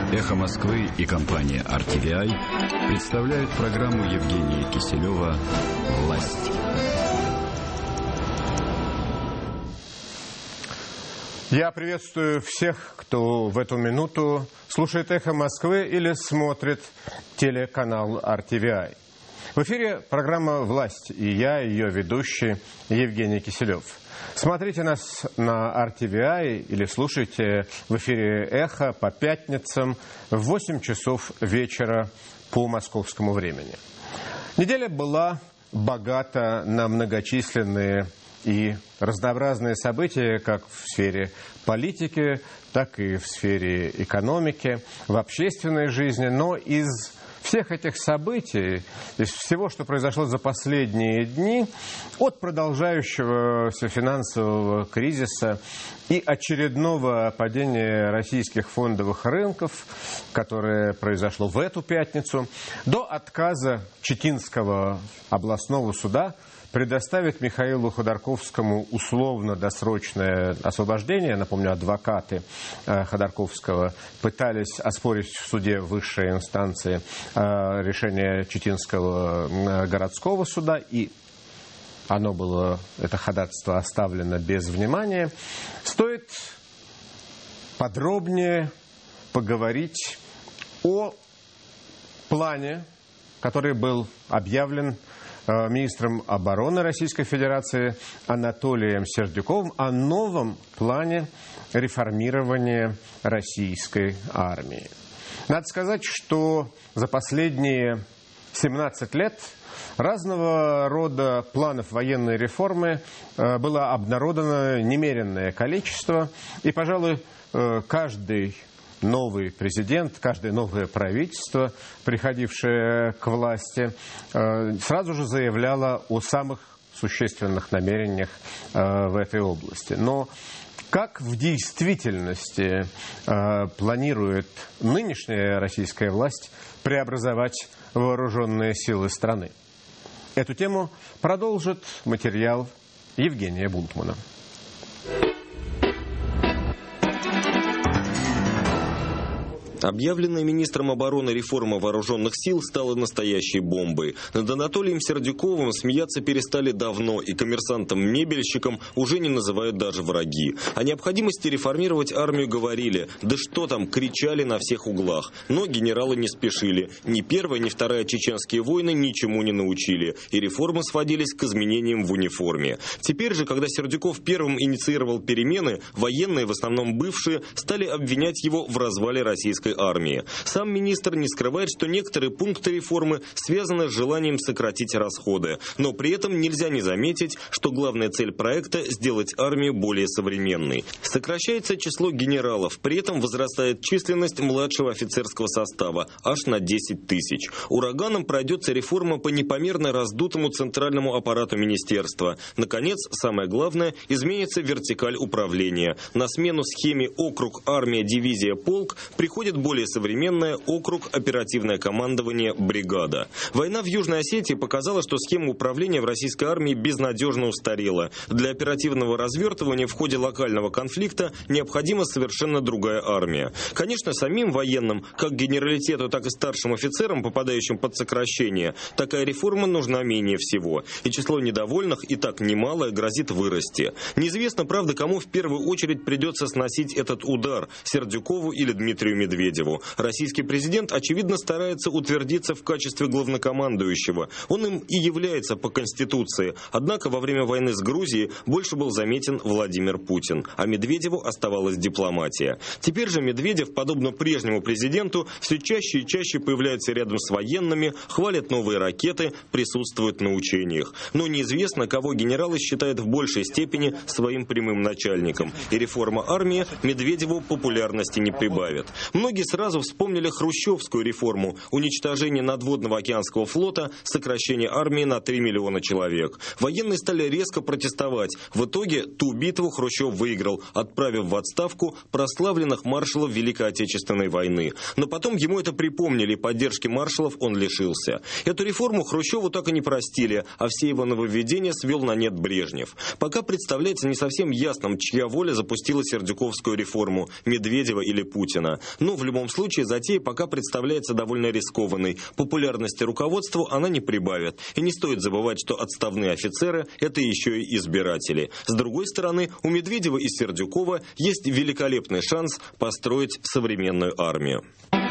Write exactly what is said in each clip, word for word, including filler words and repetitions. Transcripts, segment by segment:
«Эхо Москвы» и компания ар ти ви ай представляют программу Евгения Киселева «Власть». Я приветствую всех, кто в эту минуту слушает «Эхо Москвы» или смотрит телеканал ар ти ви ай. В эфире программа «Власть» и я, ее ведущий Евгений Киселев. Смотрите нас на ар ти ви ай или слушайте в эфире «Эхо» по пятницам в восемь часов вечера по московскому времени. Неделя была богата на многочисленные и разнообразные события как в сфере политики, так и в сфере экономики, в общественной жизни. Но из всех этих событий, из всего, что произошло за последние дни, от продолжающегося финансового кризиса и очередного падения российских фондовых рынков, которое произошло в эту пятницу, до отказа Читинского областного суда предоставить Михаилу Ходорковскому условно-досрочное освобождение. Напомню, адвокаты Ходорковского пытались оспорить в суде высшей инстанции решение Читинского городского суда, и оно было, это ходатайство, оставлено без внимания. Стоит подробнее поговорить о плане, который был объявлен министром обороны Российской Федерации Анатолием Сердюковым, о новом плане реформирования российской армии. Надо сказать, что за последние семнадцать лет разного рода планов военной реформы было обнародовано немеренное количество, и, пожалуй, каждый новый президент, каждое новое правительство, приходившее к власти, сразу же заявляло о самых существенных намерениях в этой области. Но как в действительности планирует нынешняя российская власть преобразовать вооруженные силы страны? Эту тему продолжит материал Евгения Бунтмана. Объявленная министром обороны реформа вооруженных сил стала настоящей бомбой. Над Анатолием Сердюковым смеяться перестали давно, и коммерсантам-мебельщикам уже не называют даже враги. О необходимости реформировать армию говорили, да что там, кричали на всех углах. Но генералы не спешили. Ни первая, ни вторая чеченские войны ничему не научили, и реформы сводились к изменениям в униформе. Теперь же, когда Сердюков первым инициировал перемены, военные, в основном бывшие, стали обвинять его в развале российской армии. Сам министр не скрывает, что некоторые пункты реформы связаны с желанием сократить расходы. Но при этом нельзя не заметить, что главная цель проекта – сделать армию более современной. Сокращается число генералов, при этом возрастает численность младшего офицерского состава аж на десять тысяч. Ураганом пройдется реформа по непомерно раздутому центральному аппарату министерства. Наконец, самое главное, изменится вертикаль управления. На смену схеме округ, армия, дивизия, полк приходит более современное округ, оперативное командование, бригада. Война в Южной Осетии показала, что схема управления в российской армии безнадежно устарела. Для оперативного развертывания в ходе локального конфликта необходима совершенно другая армия. Конечно, самим военным, как генералитету, так и старшим офицерам, попадающим под сокращение, такая реформа нужна менее всего. И число недовольных, и так немалое, грозит вырасти. Неизвестно, правда, кому в первую очередь придется сносить этот удар – Сердюкову или Дмитрию Медведеву. Российский президент, очевидно, старается утвердиться в качестве главнокомандующего. Он им и является по Конституции. Однако во время войны с Грузией больше был заметен Владимир Путин, а Медведеву оставалась дипломатия. Теперь же Медведев, подобно прежнему президенту, все чаще и чаще появляется рядом с военными, хвалит новые ракеты, присутствует на учениях. Но неизвестно, кого генералы считают в большей степени своим прямым начальником. И реформа армии Медведеву популярности не прибавит. Многие сразу вспомнили хрущевскую реформу – уничтожение надводного океанского флота, сокращение армии на три миллиона человек. Военные стали резко протестовать. В итоге ту битву Хрущев выиграл, отправив в отставку прославленных маршалов Великой Отечественной войны. Но потом ему это припомнили, поддержки маршалов он лишился. Эту реформу Хрущеву так и не простили, а все его нововведения свел на нет Брежнев. Пока представляется не совсем ясным, чья воля запустила Сердюковскую реформу – Медведева или Путина. Но в любом случае затея пока представляется довольно рискованной. Популярности руководству она не прибавит. И не стоит забывать, что отставные офицеры – это еще и избиратели. С другой стороны, у Медведева и Сердюкова есть великолепный шанс построить современную армию.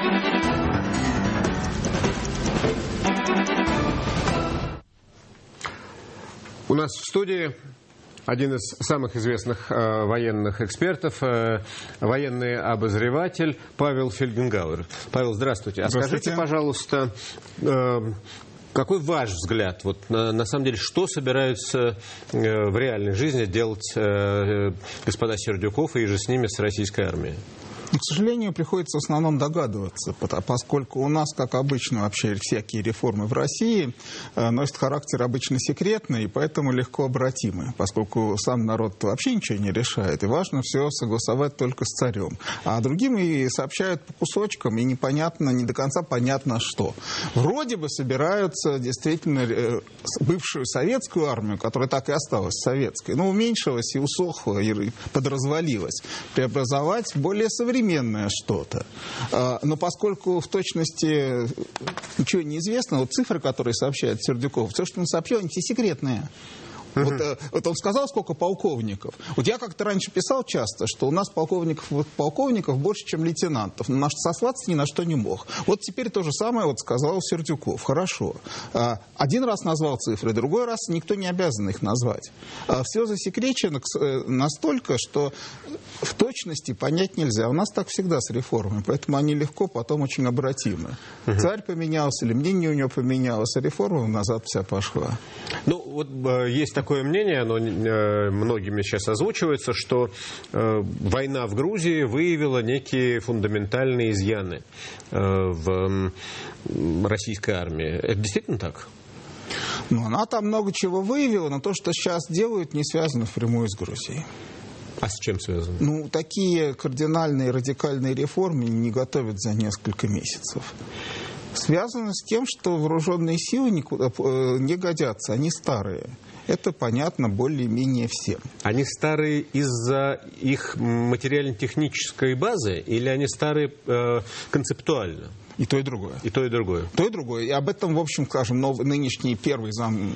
У нас в студии один из самых известных э, военных экспертов, э, военный обозреватель Павел Фельгенгауэр. Павел, здравствуйте. А Здравствуйте. Скажите, пожалуйста, э, какой ваш взгляд, вот на, на самом деле, что собираются э, в реальной жизни делать э, господа Сердюков и же с ними, с российской армией? К сожалению, приходится в основном догадываться, поскольку у нас, как обычно, вообще всякие реформы в России носят характер обычно секретный, и поэтому легко обратимы, поскольку сам народ вообще ничего не решает, и важно все согласовать только с царем. А другим и сообщают по кусочкам, и непонятно, не до конца понятно что. Вроде бы собираются действительно бывшую советскую армию, которая так и осталась советской, но уменьшилась и усохла, и подразвалилась, преобразовать в более современную что-то. Но поскольку в точности ничего не известно, вот цифры, которые сообщает Сердюков, все, что он сообщил, они все секретные. Uh-huh. Вот, вот он сказал, сколько полковников. Вот я как-то раньше писал часто, что у нас полковников, полковников больше, чем лейтенантов. Но сослаться ни на что не мог. Вот теперь то же самое вот сказал Сердюков. Хорошо. Один раз назвал цифры, другой раз никто не обязан их назвать. Все засекречено настолько, что в точности понять нельзя. У нас так всегда с реформами, поэтому они легко потом очень обратимы. Uh-huh. Царь поменялся, или мнение у него поменялось, а реформа назад вся пошла. Ну, вот есть такое мнение, оно э, многими сейчас озвучивается, что э, война в Грузии выявила некие фундаментальные изъяны э, в э, российской армии. Это действительно так? Ну, она там много чего выявила, но то, что сейчас делают, не связано впрямую с Грузией. А с чем связано? Ну, такие кардинальные, радикальные реформы не готовят за несколько месяцев. Связано с тем, что вооруженные силы никуда, э, не годятся, они старые. Это понятно более-менее всем. Они старые из-за их материально-технической базы или они старые э, концептуально? И то, и другое. И то, и другое. То, и другое. И об этом, в общем, скажем, нов, нынешний первый зам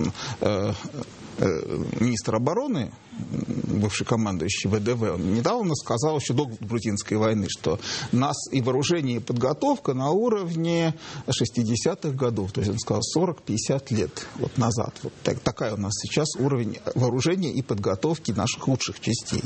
э, э, министра обороны, бывший командующий ВДВ, он недавно сказал, еще до грузинской войны, что нас и вооружение, и подготовка на уровне шестидесятых годов. То есть он сказал сорок-пятьдесят лет вот назад. Вот так, такая у нас сейчас уровень вооружения и подготовки наших лучших частей.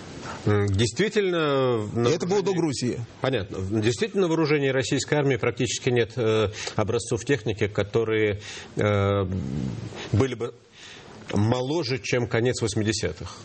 Действительно... И это было до Грузии. Понятно. Действительно, в вооружении российской армии практически нет э, образцов техники, которые э, были бы моложе, чем конец восьмидесятых.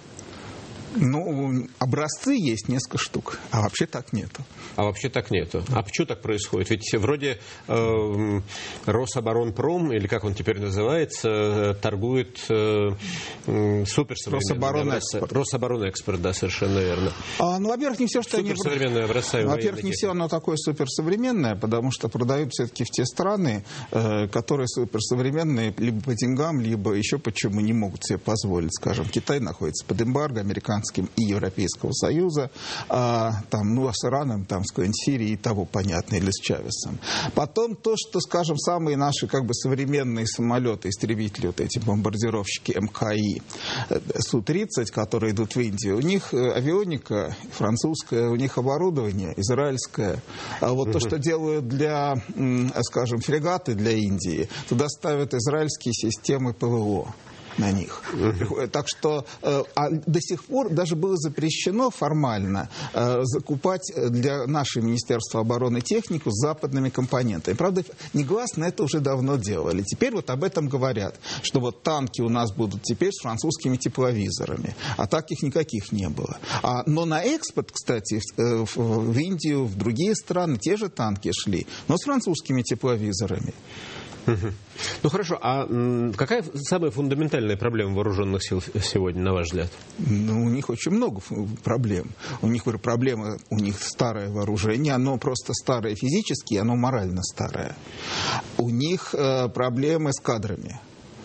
Ну, образцы есть несколько штук, а вообще так нету. А вообще так нету. А почему так происходит? Ведь вроде э, Рособоронпром, или как он теперь называется, торгует э, суперсовременными Рособоронэкспорт. Рособоронэкспорт, да, совершенно верно. А, ну, во-первых, не все, что они... Суперсовременные образцы. Во-первых, не все оно такое суперсовременное, потому что продают все-таки в те страны, э, которые суперсовременные либо по деньгам, либо еще почему не могут себе позволить. Скажем, Китай находится под эмбарго, американцы и Европейского Союза, а, там, ну, а с Ираном, там, с Сирией и того, понятно, или с Чавесом. Потом то, что, скажем, самые наши, как бы, современные самолеты, истребители, вот эти бомбардировщики эм ка и, Су тридцать, которые идут в Индию, у них авионика французская, у них оборудование израильское. А вот mm-hmm. то, что делают для, скажем, фрегаты для Индии, туда ставят израильские системы ПВО на них. Uh-huh. Так что э, а до сих пор даже было запрещено формально э, закупать для нашего Министерства обороны технику с западными компонентами. Правда, негласно это уже давно делали. Теперь вот об этом говорят, что вот танки у нас будут теперь с французскими тепловизорами. А таких никаких не было. А, но на экспорт, кстати, в, в, в Индию, в другие страны те же танки шли, но с французскими тепловизорами. Угу. Ну хорошо, а какая самая фундаментальная проблема вооруженных сил сегодня, на ваш взгляд? Ну, у них очень много проблем. У них проблема, у них старое вооружение, оно просто старое физически, оно морально старое. У них э, проблемы с кадрами.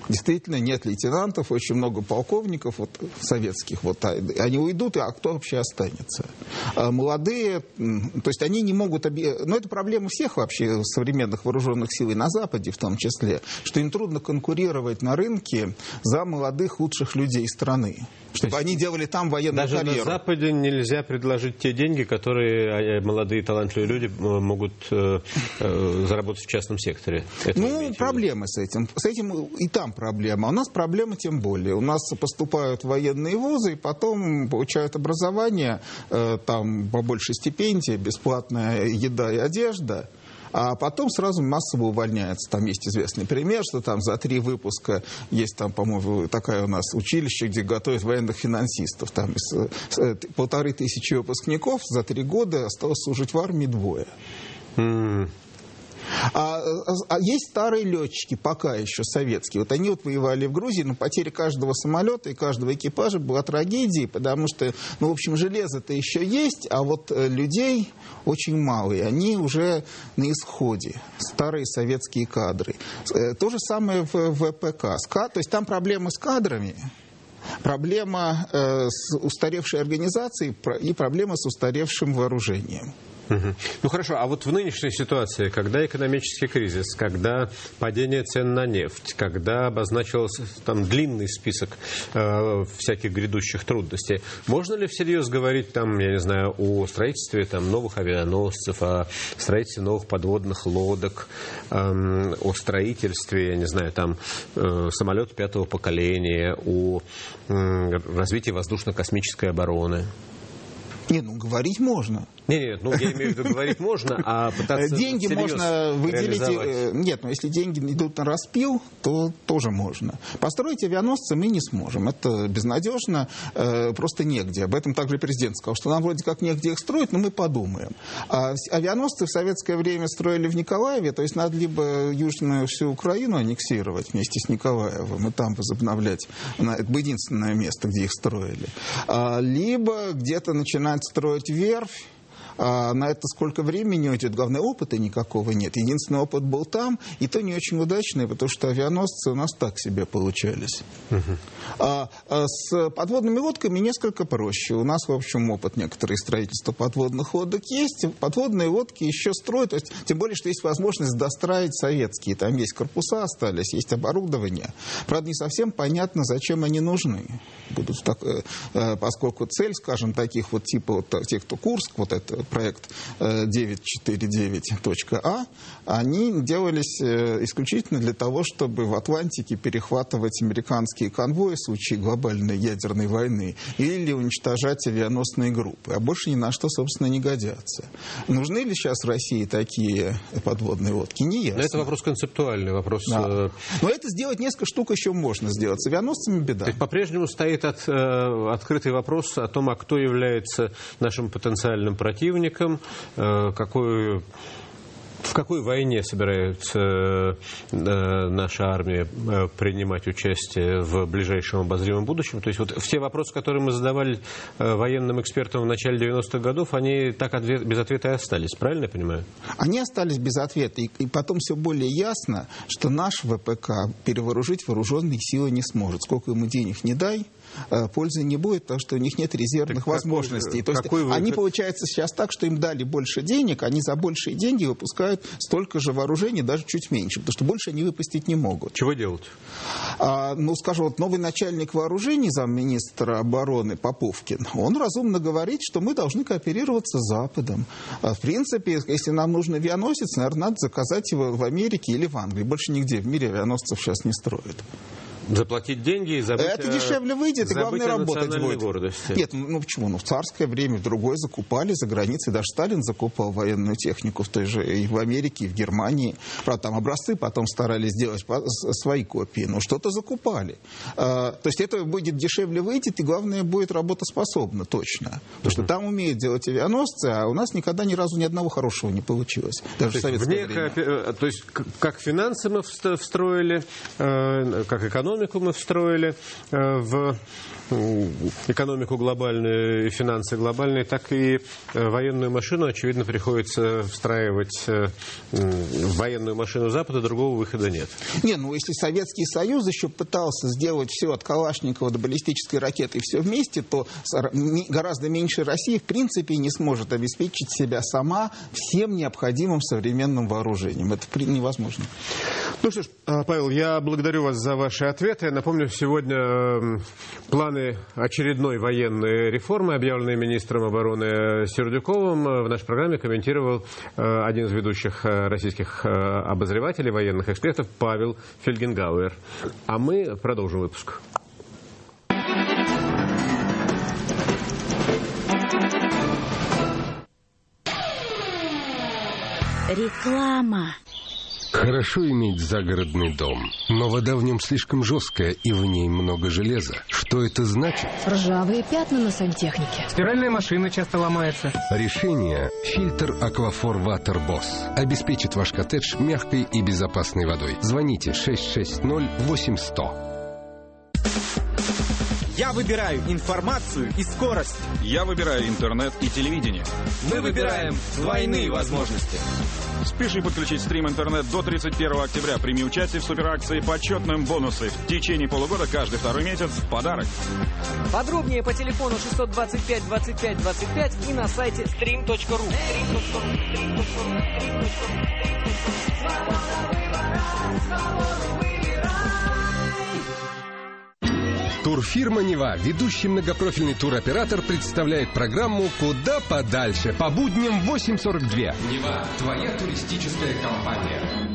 Действительно, нет лейтенантов, очень много полковников вот, советских. Вот, они уйдут, а кто вообще останется? А молодые, то есть они не могут... Но это проблема всех вообще современных вооруженных сил, и на Западе в том числе, что им трудно конкурировать на рынке за молодых лучших людей страны, чтобы они делали там военную даже карьеру. Даже на Западе нельзя предложить те деньги, которые молодые талантливые люди могут э, э, заработать в частном секторе. Это ну, проблемы с этим. С этим и там проблема. У нас проблема тем более. У нас поступают в военные вузы, и потом получают образование, э, там побольше стипендий, бесплатная еда и одежда. А потом сразу массово увольняются. Там есть известный пример, что там за три выпуска есть там, по-моему, такая у нас училище, где готовят военных финансистов. Там из, с, полторы тысячи выпускников за три года осталось служить в армии двое. Mm. А, а есть старые летчики, пока еще советские. Вот они вот воевали в Грузии, но потеря каждого самолета и каждого экипажа была трагедией, потому что, ну, в общем, железо-то еще есть, а вот людей очень мало, и они уже на исходе. Старые советские кадры. То же самое в ВПК. То есть там проблемы с кадрами, проблема э, с устаревшей организацией и проблема с устаревшим вооружением. Угу. Ну хорошо, а вот в нынешней ситуации, когда экономический кризис, когда падение цен на нефть, когда обозначился там длинный список э, всяких грядущих трудностей, можно ли всерьез говорить там, я не знаю, о строительстве там новых авианосцев, о строительстве новых подводных лодок, э, о строительстве, я не знаю, там э, самолета пятого поколения, о э, развитии воздушно-космической обороны? Не, ну говорить можно. Нет, нет, ну я имею в виду, говорить можно, а пытаться деньги можно выделить. Нет, но если деньги идут на распил, то тоже можно. Построить авианосцы мы не сможем. Это безнадежно, просто негде. Об этом также президент сказал, что нам вроде как негде их строить, но мы подумаем. А авианосцы в советское время строили в Николаеве, то есть надо либо южную всю Украину аннексировать вместе с Николаевым и там возобновлять. Это единственное место, где их строили. Либо где-то начинать строить верфь. А на это сколько времени уйдет? Главное, опыта никакого нет. Единственный опыт был там, и то не очень удачный, потому что авианосцы у нас так себе получались. Uh-huh. А, а с подводными лодками несколько проще. У нас, в общем, опыт некоторые строительства подводных лодок есть. Подводные лодки еще строят, то есть, тем более, что есть возможность достраивать советские. Там есть корпуса остались, есть оборудование. Правда, не совсем понятно, зачем они нужны. Будут так, поскольку цель, скажем, таких вот типа вот, тех, кто Курск, вот это проект девятьсот сорок девять точка а, они делались исключительно для того, чтобы в Атлантике перехватывать американские конвои в случае глобальной ядерной войны или уничтожать авианосные группы. А больше ни на что, собственно, не годятся. Нужны ли сейчас России такие подводные лодки? Не ясно. Но это вопрос концептуальный, вопрос... Да. Но это сделать несколько штук еще можно сделать. С авианосцами беда. По-прежнему стоит от, э, открытый вопрос о том, а кто является нашим потенциальным противником, какой, в какой войне собирается э, наша армия принимать участие в ближайшем обозримом будущем. То есть вот все вопросы, которые мы задавали э, военным экспертам в начале девяностых годов, они так ответ, без ответа и остались. Правильно я понимаю? Они остались без ответа. И, и потом все более ясно, что наш ВПК перевооружить вооруженные силы не сможет. Сколько ему денег не дай, пользы не будет, потому что у них нет резервных так возможностей. Какой, То есть вы... они, получается, сейчас так, что им дали больше денег, они за большие деньги выпускают столько же вооружений, даже чуть меньше, потому что больше они выпустить не могут. Чего делать? А, ну, скажу, вот новый начальник вооружений, замминистра обороны Поповкин, он разумно говорит, что мы должны кооперироваться с Западом. А, в принципе, если нам нужен авианосец, наверное, надо заказать его в Америке или в Англии. Больше нигде в мире авианосцев сейчас не строят. Заплатить деньги и забыть... Это дешевле выйдет, и главное работать будет. Гордости. Нет, ну почему? Ну в царское время, в другое закупали за границей. Даже Сталин закупал военную технику в той же и в Америке, и в Германии. Правда, там образцы потом старались сделать свои копии, но что-то закупали. А, то есть это будет дешевле выйдет, и главное будет работоспособно, точно. Потому что там умеют делать авианосцы, а у нас никогда ни разу ни одного хорошего не получилось. Даже в советское время. Коопер... То есть как финансы мы встроили, как экономику мы встроили в экономику глобальную и финансы глобальные, так и военную машину, очевидно, приходится встраивать в военную машину Запада, другого выхода нет. Не, ну если Советский Союз еще пытался сделать все от Калашникова до баллистической ракеты и все вместе, то гораздо меньше России в принципе не сможет обеспечить себя сама всем необходимым современным вооружением. Это невозможно. Ну что ж, Павел, я благодарю вас за ваши ответы. Напомню, сегодня планы очередной военной реформы, объявленные министром обороны Сердюковым, в нашей программе комментировал один из ведущих российских обозревателей, военных экспертов, Павел Фельгенгауэр. А мы продолжим выпуск. Реклама. Хорошо иметь загородный дом, но вода в нем слишком жесткая и в ней много железа. Что это значит? Ржавые пятна на сантехнике. Стиральная машина часто ломается. Решение – фильтр Aquafor Water Boss. Обеспечит ваш коттедж мягкой и безопасной водой. Звоните шесть шесть ноль восемь сто. Я выбираю информацию и скорость. Я выбираю интернет и телевидение. Мы выбираем двойные возможности. Спеши подключить стрим интернет до тридцать первого октября. Прими участие в суперакции «Почетным бонусы». В течение полугода каждый второй месяц в подарок. Подробнее по телефону шестьсот двадцать пять двадцать пять двадцать пять и на сайте стрим точка ру. Турфирма «Нева», ведущий многопрофильный туроператор, представляет программу «Куда подальше» по будням в восемь сорок два. «Нева» – твоя туристическая компания.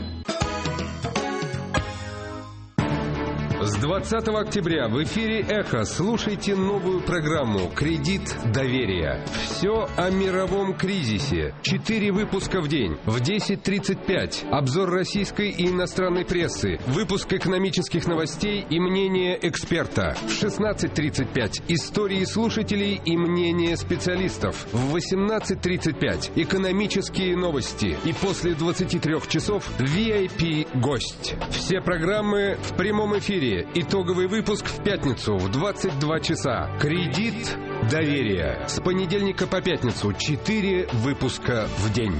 С двадцатого октября в эфире «Эхо» слушайте новую программу «Кредит доверия». Все о мировом кризисе. Четыре выпуска в день. В десять тридцать пять. Обзор российской и иностранной прессы. Выпуск экономических новостей и мнение эксперта. В шестнадцать тридцать пять. Истории слушателей и мнение специалистов. В восемнадцать тридцать пять. Экономические новости. И после двадцати трёх часов ви ай пи-гость. Все программы в прямом эфире. Итоговый выпуск в пятницу в двадцать два часа. Кредит доверия. С понедельника по пятницу. Четыре выпуска в день.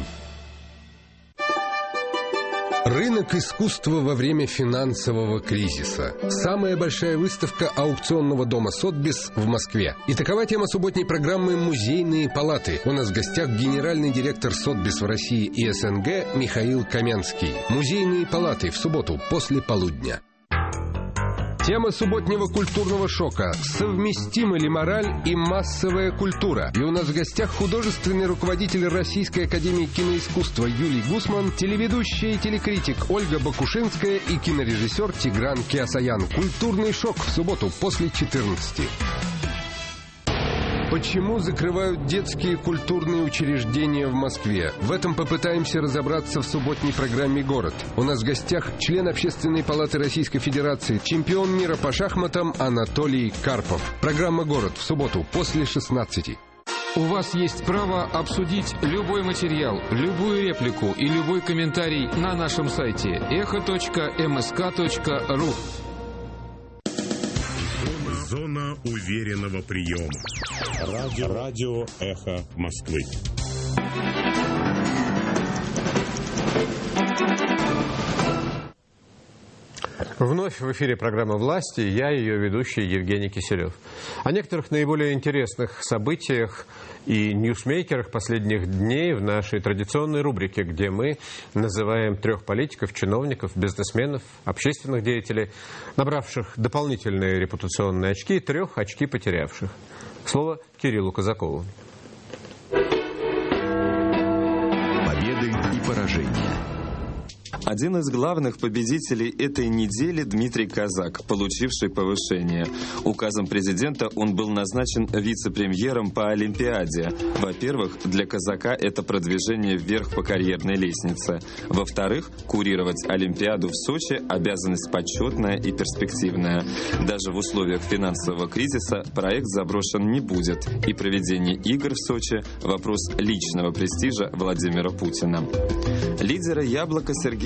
Рынок искусства во время финансового кризиса. Самая большая выставка аукционного дома «Сотбис» в Москве. И такова тема субботней программы «Музейные палаты». У нас в гостях генеральный директор «Сотбис» в России и СНГ Михаил Каменский. «Музейные палаты» в субботу после полудня. Тема субботнего культурного шока. Совместимы ли мораль и массовая культура? И у нас в гостях художественный руководитель Российской академии киноискусства Юлий Гусман, телеведущая и телекритик Ольга Бакушинская и кинорежиссер Тигран Кеосаян. Культурный шок в субботу после четырнадцати. Почему закрывают детские культурные учреждения в Москве? В этом попытаемся разобраться в субботней программе «Город». У нас в гостях член Общественной палаты Российской Федерации, чемпион мира по шахматам Анатолий Карпов. Программа «Город» в субботу после шестнадцати. У вас есть право обсудить любой материал, любую реплику и любой комментарий на нашем сайте эхо точка эм эс ка точка ру. Зона уверенного приема. Радио, радио «Эхо Москвы». Вновь в эфире программа «Власть», и я, ее ведущий Евгений Киселев. О некоторых наиболее интересных событиях и ньюсмейкерах последних дней в нашей традиционной рубрике, где мы называем трех политиков, чиновников, бизнесменов, общественных деятелей, набравших дополнительные репутационные очки, и трех очки потерявших. Слово Кириллу Казакову. Победы и поражения. Один из главных победителей этой недели – Дмитрий Казак, получивший повышение. Указом президента он был назначен вице-премьером по Олимпиаде. Во-первых, для Казака это продвижение вверх по карьерной лестнице. Во-вторых, курировать Олимпиаду в Сочи – обязанность почетная и перспективная. Даже в условиях финансового кризиса проект заброшен не будет. И проведение игр в Сочи – вопрос личного престижа Владимира Путина. Лидера «Яблока» Сергея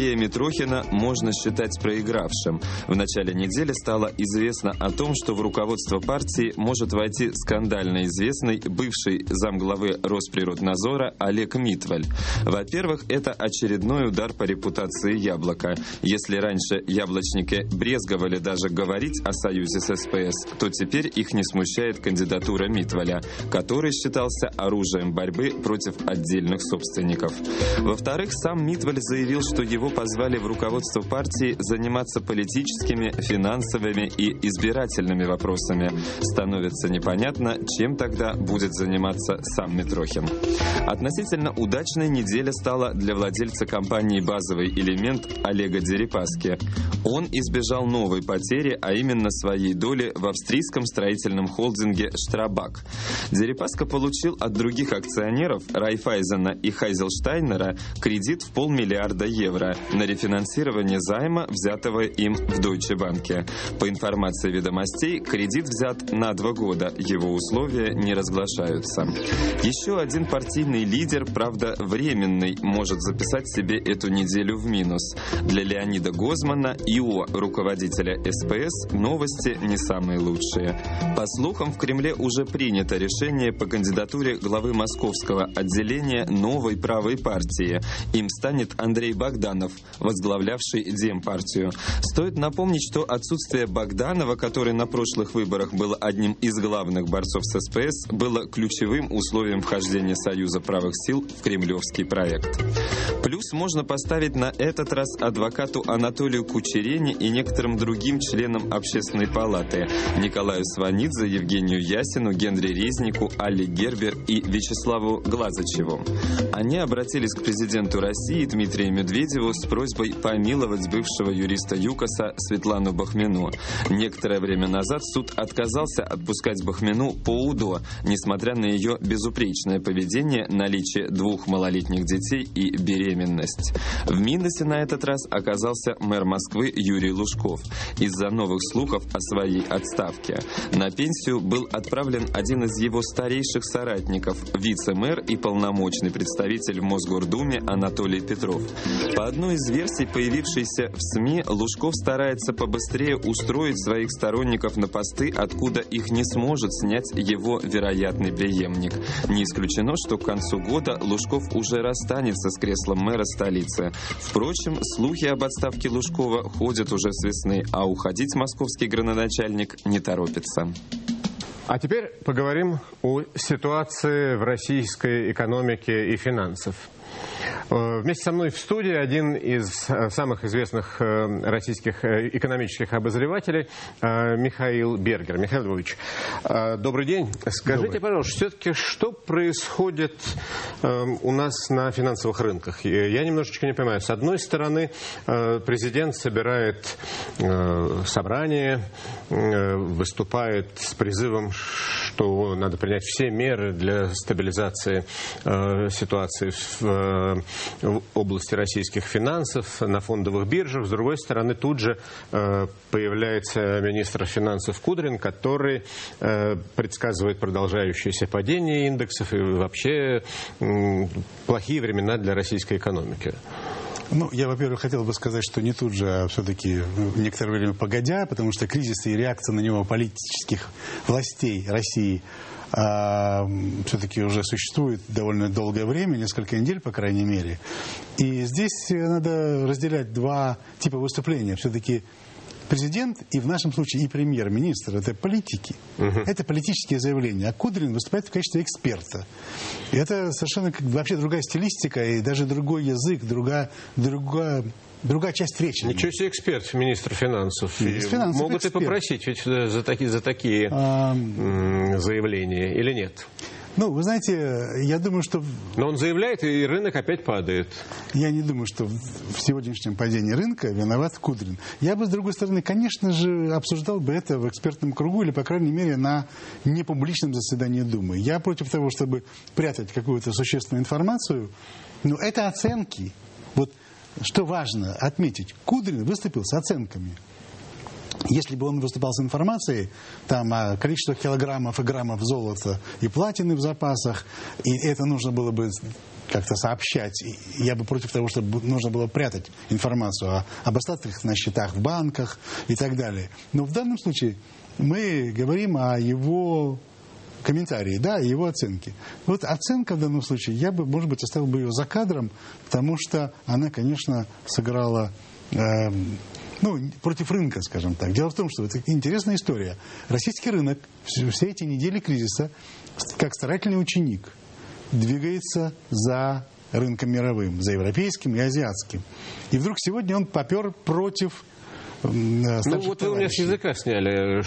Андрея Митрохина можно считать проигравшим. В начале недели стало известно о том, что в руководство партии может войти скандально известный бывший замглавы Росприроднадзора Олег Митваль. Во-первых, это очередной удар по репутации «Яблока». Если раньше яблочники брезговали даже говорить о союзе с СПС, то теперь их не смущает кандидатура Митваля, который считался оружием борьбы против отдельных собственников. Во-вторых, сам Митваль заявил, что его позвали в руководство партии заниматься политическими, финансовыми и избирательными вопросами. Становится непонятно, чем тогда будет заниматься сам Митрохин. Относительно удачной неделя стала для владельца компании «Базовый элемент» Олега Дерипаски. Он избежал новой потери, а именно своей доли в австрийском строительном холдинге «Штрабак». Дерипаска получил от других акционеров Райфайзена и Хайзелштайнера кредит в полмиллиарда евро на рефинансирование займа, взятого им в Deutsche Bank. По информации «Ведомостей», кредит взят на два года, его условия не разглашаются. Еще один партийный лидер, правда временный, может записать себе эту неделю в минус. Для Леонида Гозмана, ИО руководителя СПС, новости не самые лучшие. По слухам, в Кремле уже принято решение по кандидатуре главы московского отделения новой правой партии. Им станет Андрей Богданов, возглавлявший Демпартию. Стоит напомнить, что отсутствие Богданова, который на прошлых выборах был одним из главных борцов с СПС, было ключевым условием вхождения Союза правых сил в кремлевский проект. Плюс можно поставить на этот раз адвокату Анатолию Кучерене и некоторым другим членам Общественной палаты: Николаю Сванидзе, Евгению Ясину, Генри Резнику, Алле Гербер и Вячеславу Глазачеву. Они обратились к президенту России Дмитрию Медведеву с просьбой помиловать бывшего юриста ЮКОСа Светлану Бахмину. Некоторое время назад суд отказался отпускать Бахмину по УДО, несмотря на ее безупречное поведение, наличие двух малолетних детей и беременность. В минусе на этот раз оказался мэр Москвы Юрий Лужков из-за новых слухов о своей отставке. На пенсию был отправлен один из его старейших соратников, вице-мэр и полномочный представитель в Мосгордуме Анатолий Петров. По одной из версий, появившейся в СМИ, Лужков старается побыстрее устроить своих сторонников на посты, откуда их не сможет снять его вероятный преемник. Не исключено, что к концу года Лужков уже расстанется с креслом мэра столицы. Впрочем, слухи об отставке Лужкова ходят уже с весны, а уходить московский градоначальник не торопится. А теперь поговорим о ситуации в российской экономике и финансах. Вместе со мной в студии один из самых известных российских экономических обозревателей Михаил Бергер. Михаил Львович, добрый день. Скажите, добрый. Пожалуйста, все-таки что происходит у нас на финансовых рынках? Я немножечко не понимаю. С одной стороны, президент собирает собрание, выступает с призывом, что надо принять все меры для стабилизации ситуации в в области российских финансов на фондовых биржах. С другой стороны, тут же э, появляется министр финансов Кудрин, который э, предсказывает продолжающееся падение индексов и вообще э, плохие времена для российской экономики. Ну, я, во-первых, хотел бы сказать, что не тут же, а все-таки некоторое время погодя, потому что кризис и реакция на него политических властей России а, все-таки уже существует довольно долгое время, несколько недель, по крайней мере. И здесь надо разделять два типа выступления. Все-таки президент и в нашем случае и премьер-министр – это политики. Угу. Это политические заявления. А Кудрин выступает в качестве эксперта. И это совершенно вообще другая стилистика и даже другой язык, другая, другая, другая часть речи. Ничего себе эксперт, министр финансов. финансов Могут эксперт. И попросить ведь за такие, за такие а... заявления или нет? Ну, вы знаете, я думаю, что... Но он заявляет, и рынок опять падает. Я не думаю, что в сегодняшнем падении рынка виноват Кудрин. Я бы, с другой стороны, конечно же, обсуждал бы это в экспертном кругу или, по крайней мере, на непубличном заседании Думы. Я против того, чтобы прятать какую-то существенную информацию. Но это оценки. Вот что важно отметить. Кудрин выступил с оценками. Если бы он выступал с информацией там, о количестве килограммов и граммов золота и платины в запасах, и это нужно было бы как-то сообщать. Я бы против того, чтобы нужно было прятать информацию о, об остатках на счетах в банках и так далее. Но в данном случае мы говорим о его комментарии, да, его оценки. Вот оценка в данном случае, я бы, может быть, оставил бы ее за кадром, потому что она, конечно, сыграла э, ну, против рынка, скажем так. Дело в том, что это интересная история. Российский рынок все, все эти недели кризиса, как старательный ученик, двигается за рынком мировым, за европейским и азиатским. И вдруг сегодня он попер против э, Ну вот вы у меня с языка сняли.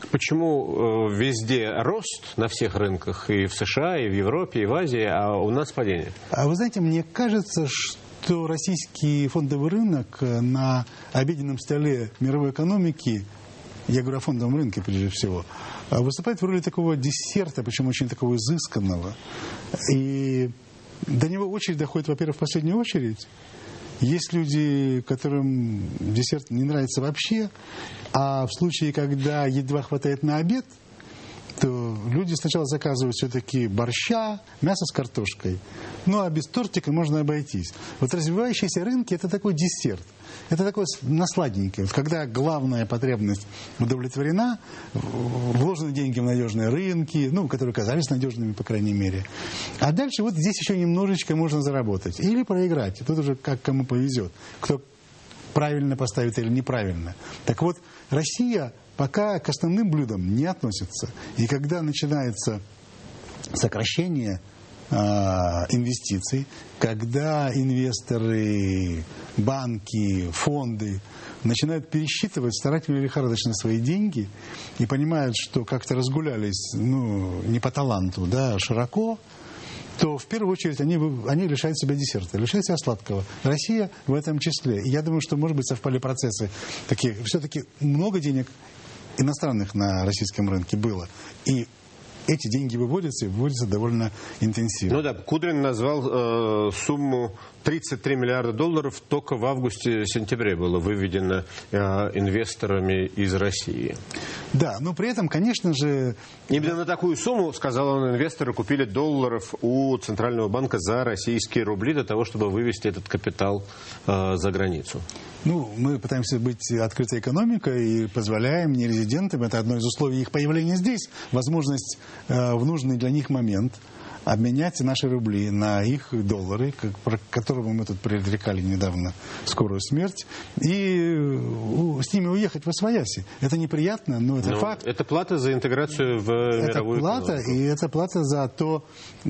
Почему э, везде рост на всех рынках, и в США, и в Европе, и в Азии, а у нас падение? А вы знаете, мне кажется, что российский фондовый рынок на обеденном столе мировой экономики, я говорю о фондовом рынке прежде всего, выступает в роли такого десерта, причем очень такого изысканного. И до него очередь доходит, во-первых, в последнюю очередь. Есть люди, которым десерт не нравится вообще, а в случае, когда едва хватает на обед, то люди сначала заказывают все-таки борща, мясо с картошкой. Ну, а без тортика можно обойтись. Вот развивающиеся рынки – это такой десерт. Это такое на сладенькое. Вот когда главная потребность удовлетворена, вложены деньги в надежные рынки, ну, которые казались надежными, по крайней мере. А дальше вот здесь еще немножечко можно заработать. Или проиграть. Тут уже как кому повезет. Кто правильно поставит или неправильно. Так вот, Россия пока к основным блюдам не относится. И когда начинается сокращение э, инвестиций, когда инвесторы, банки, фонды начинают пересчитывать старательно и лихорадочно свои деньги и понимают, что как-то разгулялись, ну, не по таланту, да, широко, то в первую очередь они, они лишают себя десерта, лишают себя сладкого. Россия в этом числе. И я думаю, что, может быть, совпали процессы такие. Все-таки много денег иностранных на российском рынке было. И эти деньги выводятся и выводятся довольно интенсивно. Ну да, Кудрин назвал э, сумму тридцать три миллиарда долларов только в августе-сентябре было выведено э, инвесторами из России. Да, но при этом, конечно же... Именно на такую сумму, сказал он, инвесторы купили долларов у Центрального банка за российские рубли для того, чтобы вывести этот капитал э, за границу. Ну, мы пытаемся быть открытой экономикой и позволяем нерезидентам, это одно из условий их появления здесь, возможность э, в нужный для них момент обменять наши рубли на их доллары, как, про которого мы тут предрекали недавно скорую смерть, и у, с ними уехать в освояси. Это неприятно, но это но факт. Это плата за интеграцию в это мировую плата, экономику. И это плата за то,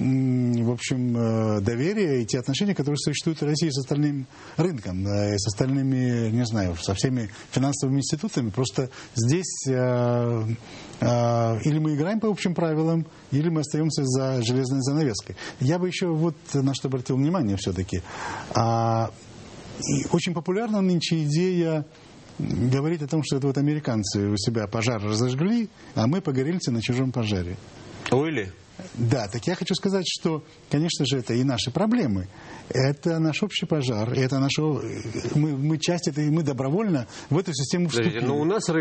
в общем, доверие и те отношения, которые существуют в России с остальным рынком, и с остальными, не знаю, со всеми финансовыми институтами. Просто здесь э, э, или мы играем по общим правилам, или мы остаемся за железной занавеской. Я бы еще вот на что обратил внимание все-таки. А, и очень популярна нынче идея говорить о том, что это вот американцы у себя пожар разожгли, а мы погорельцы на чужом пожаре. Ой. Да, так я хочу сказать, что, конечно же, это и наши проблемы. Это наш общий пожар, это наше... Мы, мы часть этой, мы добровольно в эту систему вступили. Но у нас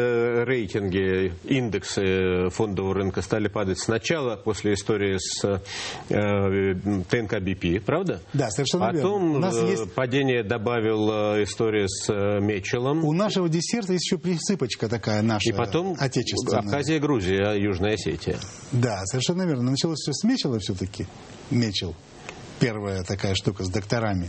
рейтинги, индексы фондового рынка стали падать сначала после истории с э, ТНК-БП, правда? Да, совершенно Потом верно. Потом есть... падение добавил история с Мечелом. У нашего десерта есть еще присыпочка такая наша, и потом отечественная. Абхазия, Грузия, Южная Осетия. Да, совершенно верно. Началось все с Мечела все-таки. Мечел. Первая такая штука с докторами.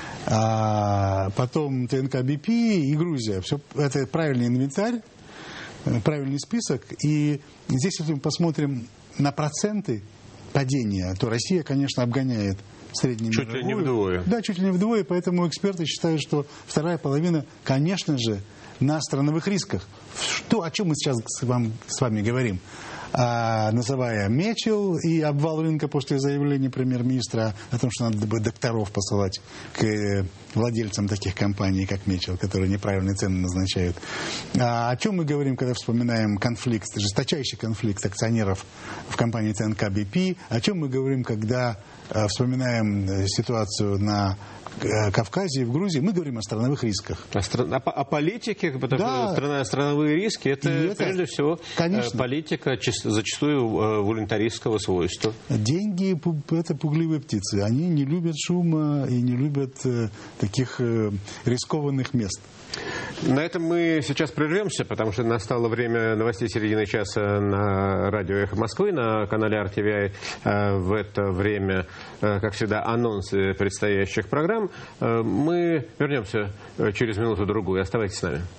А потом ТНК-БП и Грузия. Все, это правильный инвентарь, правильный список. И здесь, если мы посмотрим на проценты падения, то Россия, конечно, обгоняет среднюю мировую. Чуть ли не вдвое. Да, чуть ли не вдвое. Поэтому эксперты считают, что вторая половина, конечно же, на страновых рисках. Что, о чем мы сейчас с вами, с вами говорим? А, называя Мечел и обвал рынка после заявления премьер-министра о том, что надо бы докторов посылать к владельцам таких компаний, как Мечел, которые неправильные цены назначают. А, о чем мы говорим, когда вспоминаем конфликт, жесточайший конфликт акционеров в компании ТНК-БП? О чем мы говорим, когда а, вспоминаем ситуацию на Кавказе и в Грузии? Мы говорим о страновых рисках. О, стран... о политике, потому да. что страна, страновые риски, это, это прежде всего, конечно, политика, число зачастую волюнтаристского свойства. Деньги – это пугливые птицы. Они не любят шума и не любят таких рискованных мест. На этом мы сейчас прервемся, потому что настало время новостей середины часа на радио «Эхо Москвы», на канале ар ти ви ай. В это время, как всегда, анонсы предстоящих программ. Мы вернемся через минуту-другую. Оставайтесь с нами.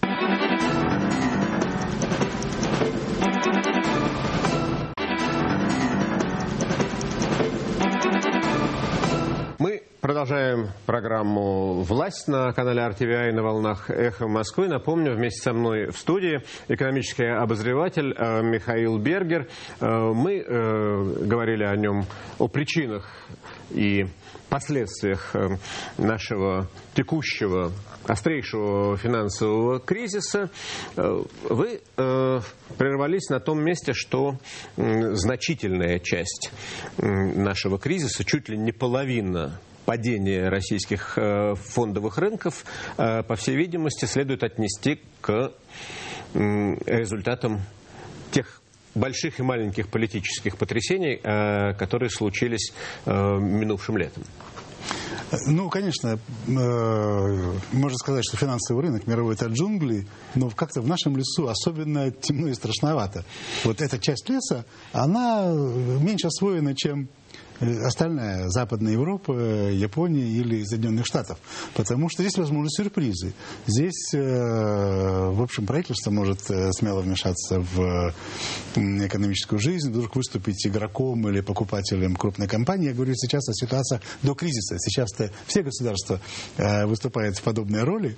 Продолжаем программу «Власть» на канале ар ти ви ай на волнах «Эхо Москвы». Напомню, вместе со мной в студии экономический обозреватель Михаил Бергер. Мы говорили о нем, о причинах и последствиях нашего текущего, острейшего финансового кризиса. Вы прервались на том месте, что значительная часть нашего кризиса, чуть ли не половина падение российских фондовых рынков, по всей видимости, следует отнести к результатам тех больших и маленьких политических потрясений, которые случились минувшим летом. Ну, конечно, можно сказать, что финансовый рынок мировой – это джунгли, но как-то в нашем лесу особенно темно и страшновато. Вот эта часть леса, она меньше освоена, чем остальная Западная Европа, Япония или Соединенных Штатов. Потому что здесь возможны сюрпризы. Здесь, в общем, правительство может смело вмешаться в экономическую жизнь, вдруг выступить игроком или покупателем крупной компании. Я говорю сейчас о ситуации до кризиса. Сейчас-то все государства выступают в подобной роли.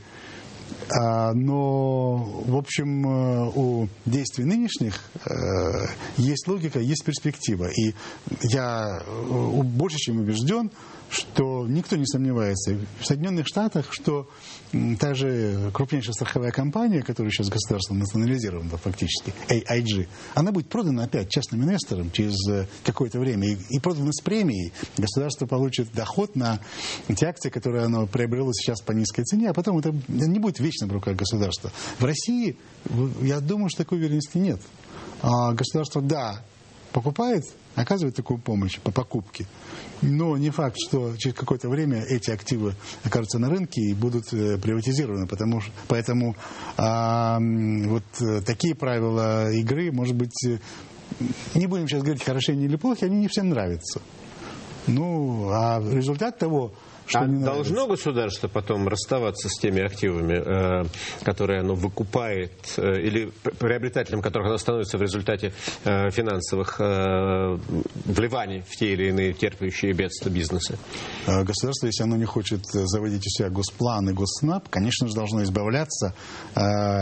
Но, в общем, у действий нынешних есть логика, есть перспектива. И я больше чем убежден, что никто не сомневается в Соединенных Штатах, что та же крупнейшая страховая компания, которая сейчас государством национализирована фактически, эй ай джи, она будет продана опять частным инвесторам через какое-то время. И, и продана с премией. Государство получит доход на те акции, которые оно приобрело сейчас по низкой цене, а потом это не будет вечно в руках государства. В России, я думаю, что такой уверенности нет. А государство, да, покупает, оказывает такую помощь по покупке. Но не факт, что через какое-то время эти активы окажутся на рынке и будут приватизированы. Потому, поэтому а, вот такие правила игры, может быть, не будем сейчас говорить, хорошие или плохие, они не всем нравятся. Ну, а результат того, что а не должно нравится. Государство потом расставаться с теми активами, э, которые оно выкупает, э, или приобретателем которых оно становится в результате э, финансовых э, вливаний в те или иные терпящие бедствия бизнеса? Государство, если оно не хочет заводить у себя госплан и госснаб, конечно же, должно избавляться э,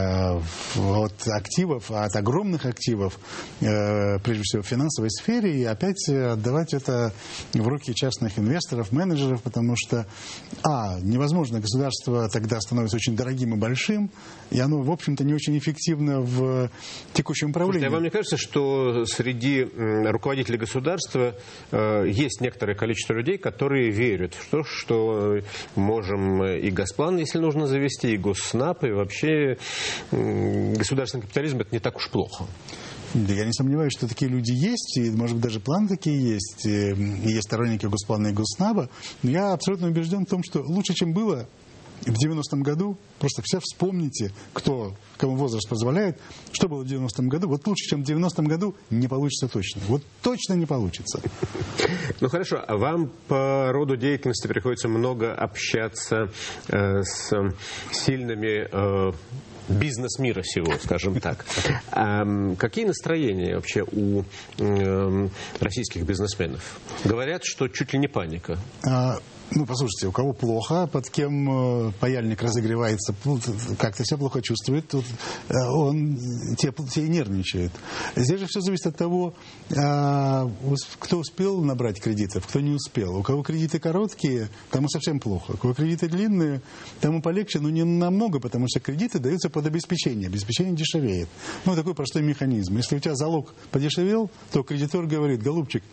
от активов, от огромных активов, э, прежде всего в финансовой сфере, и опять отдавать это в руки частных инвесторов, менеджеров, потому что А, невозможно, государство тогда становится очень дорогим и большим, и оно, в общем-то, не очень эффективно в текущем управлении. Слушайте, а вам не кажется, что среди руководителей государства э, есть некоторое количество людей, которые верят в то, что можем и Госплан, если нужно, завести, и Госснаб, и вообще э, государственный капитализм – это не так уж плохо? Да, я не сомневаюсь, что такие люди есть, и, может быть, даже планы такие есть, и есть сторонники Госплана и Госнаба, но я абсолютно убежден в том, что лучше, чем было в девяностом году, просто все вспомните, кто, кому возраст позволяет, что было в девяностом году, вот лучше, чем в девяностом году, не получится точно. Вот точно не получится. Ну хорошо, а вам по роду деятельности приходится много общаться э, с сильными э, бизнес мира сего, скажем так. А какие настроения вообще у э, российских бизнесменов? Говорят, что чуть ли не паника. А, ну, послушайте, у кого плохо, под кем э, паяльник разогревается, как-то себя плохо чувствует, тут, э, он те, те и нервничает. Здесь же все зависит от того, э, кто успел набрать кредитов, кто не успел. У кого кредиты короткие, тому совсем плохо. У кого кредиты длинные, тому полегче, но не намного, потому что кредиты даются под обеспечение. Обеспечение дешевеет. Ну, такой простой механизм. Если у тебя залог подешевел, то кредитор говорит: голубчик,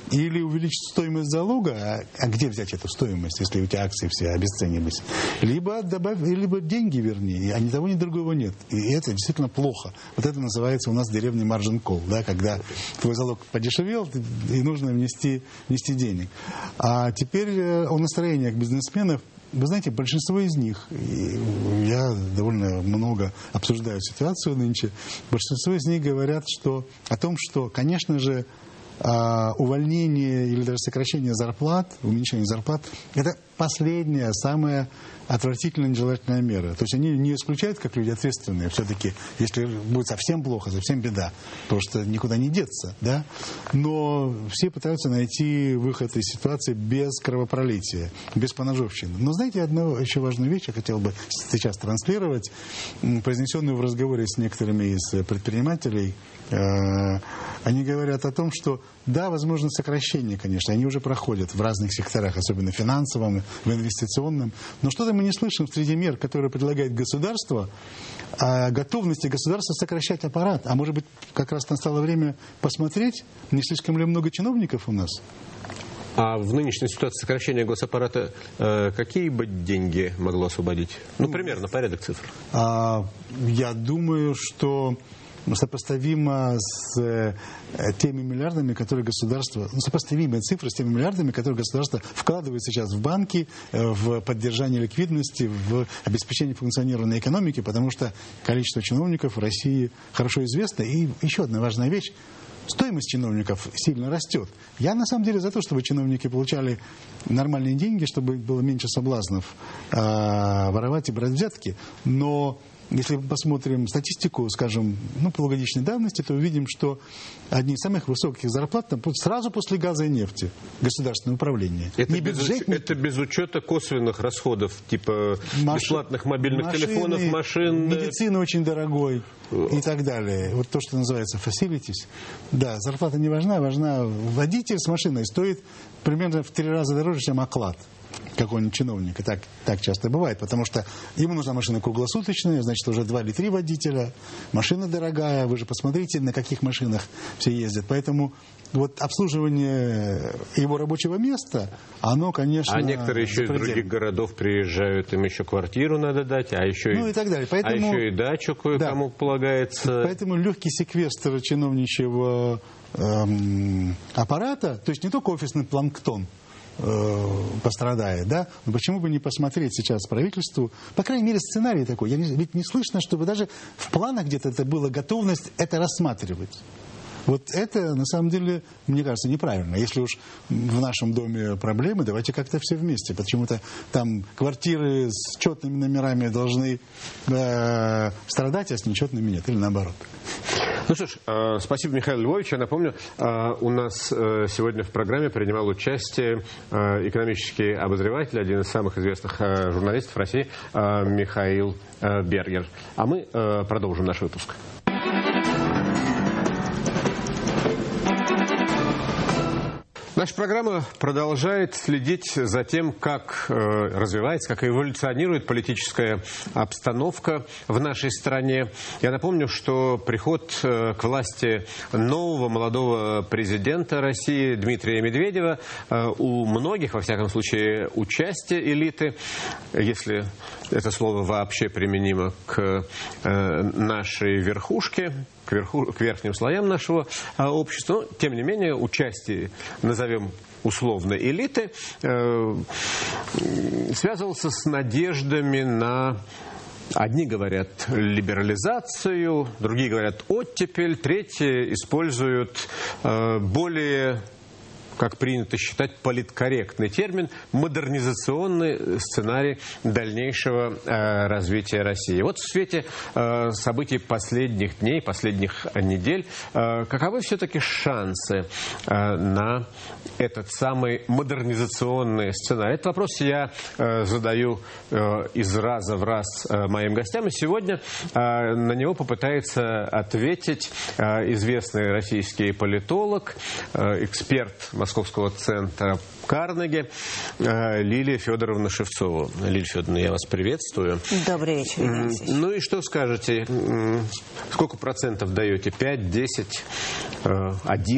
или увеличить стоимость залога, а, а где взять эту стоимость, если у тебя акции все обесценились, либо добавь, либо деньги верни, а ни того, ни другого нет. И это действительно плохо. Вот это называется у нас в деревне margin call, да, когда твой залог подешевел, и нужно внести, внести денег. А теперь о настроениях бизнесменов. Вы знаете, большинство из них, я довольно много обсуждаю ситуацию нынче, большинство из них говорят что, о том, что, конечно же, увольнение или даже сокращение зарплат, уменьшение зарплат, это последняя, самая отвратительная, нежелательная мера. То есть они не исключают, как люди ответственные, все-таки, если будет совсем плохо, совсем беда, потому что никуда не деться, да? Но все пытаются найти выход из ситуации без кровопролития, без поножовщины. Но знаете, одну еще важную вещь я хотел бы сейчас транслировать, произнесенную в разговоре с некоторыми из предпринимателей. Они говорят о том, что да, возможно сокращение, конечно, они уже проходят в разных секторах, особенно финансовом, в инвестиционном, но что-то мы не слышим среди мер, которые предлагает государство, о готовности государства сокращать аппарат. А может быть, как раз настало время посмотреть, не слишком ли много чиновников у нас? А в нынешней ситуации сокращения госаппарата э, какие бы деньги могло освободить? Ну, примерно, порядок цифр. А, я думаю, что сопоставимо с э, теми миллиардами, которые государство, ну, сопоставимые цифры с теми миллиардами, которые государство вкладывает сейчас в банки, э, в поддержание ликвидности, в обеспечение функционирования экономики, потому что количество чиновников в России хорошо известно. И еще одна важная вещь. Стоимость чиновников сильно растет. Я на самом деле за то, чтобы чиновники получали нормальные деньги, чтобы было меньше соблазнов э, воровать и брать взятки. Но если мы посмотрим статистику, скажем, ну, полугодичной давности, то увидим, что одни из самых высоких зарплат там сразу после газа и нефти государственное управление. Это, не без, бюджетники... это без учета косвенных расходов, типа Маш... бесплатных мобильных машины, телефонов, машин. Медицина очень дорогой и так далее. Вот то, что называется facilities. Да, зарплата не важна, важна водитель с машиной стоит примерно в три раза дороже, чем оклад какого-нибудь чиновника. Так, так часто бывает, потому что ему нужна машина круглосуточная, значит, уже два или три водителя, машина дорогая, вы же посмотрите, на каких машинах все ездят. Поэтому вот обслуживание его рабочего места, оно, конечно... А некоторые еще из других городов приезжают, им еще квартиру надо дать, а еще, ну, и, и, так далее. Поэтому, а еще и дачу кое-кому да. полагается. Поэтому легкий секвестр чиновничьего эм, аппарата, то есть не только офисный планктон, пострадает, да? Но почему бы не посмотреть сейчас правительству, по крайней мере, сценарий такой. Я не, ведь не слышно, чтобы даже в планах где-то это была готовность это рассматривать. Вот это, на самом деле, мне кажется, неправильно. Если уж в нашем доме проблемы, давайте как-то все вместе. Почему-то там квартиры с четными номерами должны э, страдать, а с нечетными нет. Или наоборот. Ну что ж, э, спасибо, Михаил Львович. Я напомню, э, у нас э, сегодня в программе принимал участие э, экономический обозреватель, один из самых известных э, журналистов России, э, Михаил э, Бергер. А мы э, продолжим наш выпуск. Наша программа продолжает следить за тем, как э, развивается, как эволюционирует политическая обстановка в нашей стране. Я напомню, что приход э, к власти нового молодого президента России Дмитрия Медведева э, у многих, во всяком случае, участие элиты, если это слово вообще применимо к э, нашей верхушке, к, верху, к верхним слоям нашего а, общества. Но, тем не менее, участие, назовем условно, элиты, э, связывался с надеждами на, одни говорят, либерализацию, другие говорят, оттепель, третьи используют э, более, как принято считать, политкорректный термин, модернизационный сценарий дальнейшего э, развития России. Вот в свете э, событий последних дней, последних недель, э, каковы все-таки шансы э, на этот самый модернизационный сценарий? Этот вопрос я э, задаю э, из раза в раз э, моим гостям, и сегодня э, на него попытается ответить э, известный российский политолог, э, эксперт Московского центра Карнеги Лилия Федоровна Шевцова. Лилия Федоровна, я вас приветствую. Добрый вечер, Иван Алексеевич. Ну и что скажете? Сколько процентов даете? пять, десять, один?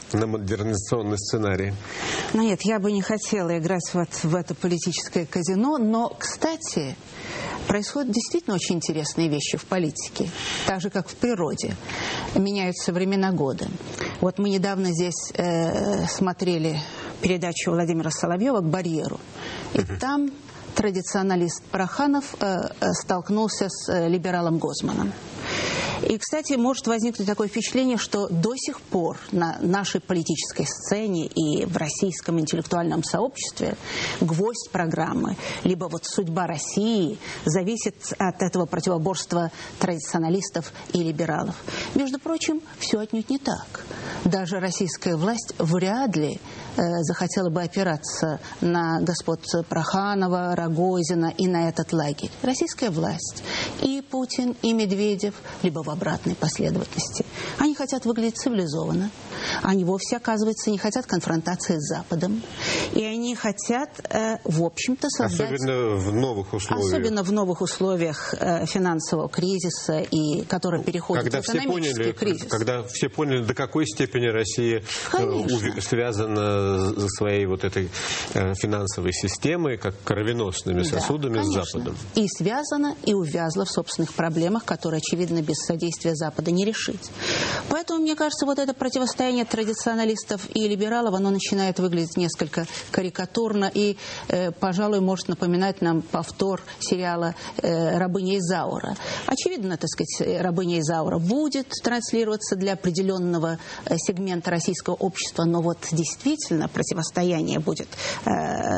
на модернизационный сценарий? Ну нет, я бы не хотела играть вот в это политическое казино, но, кстати, происходят действительно очень интересные вещи в политике, так же, как в природе. Меняются времена года. Вот мы недавно здесь э, смотрели передачу Владимира Соловьева «К барьеру». И uh-huh. там традиционалист Проханов э, э, столкнулся с э, либералом Гозманом. И, кстати, может возникнуть такое впечатление, что до сих пор на нашей политической сцене и в российском интеллектуальном сообществе гвоздь программы, либо вот судьба России зависит от этого противоборства традиционалистов и либералов. Между прочим, все отнюдь не так. Даже российская власть вряд ли э, захотела бы опираться на господ Проханова, Рогозина и на этот лагерь. Российская власть и Путин, и Медведев, либо в обратной последовательности. Они хотят выглядеть цивилизованно. Они вовсе, оказывается, не хотят конфронтации с Западом. И они хотят, э, в общем-то, создать... Особенно в новых условиях. Особенно в новых условиях э, финансового кризиса, и который переходит когда в экономический все поняли, кризис. Когда все поняли, до какой степени Россия э, связана со своей вот этой э, финансовой системой, как кровеносными сосудами, да, с Западом. И связана, и увязла в собственных проблемах, которые, очевидно, без содействия Запада не решить. Поэтому, мне кажется, вот это противостояние традиционалистов и либералов, оно начинает выглядеть несколько карикатурно и, э, пожалуй, может напоминать нам повтор сериала э, «Рабыня Изаура». Очевидно, так сказать, «Рабыня Изаура» будет транслироваться для определенного э, сегмента российского общества, но вот действительно противостояние будет, э,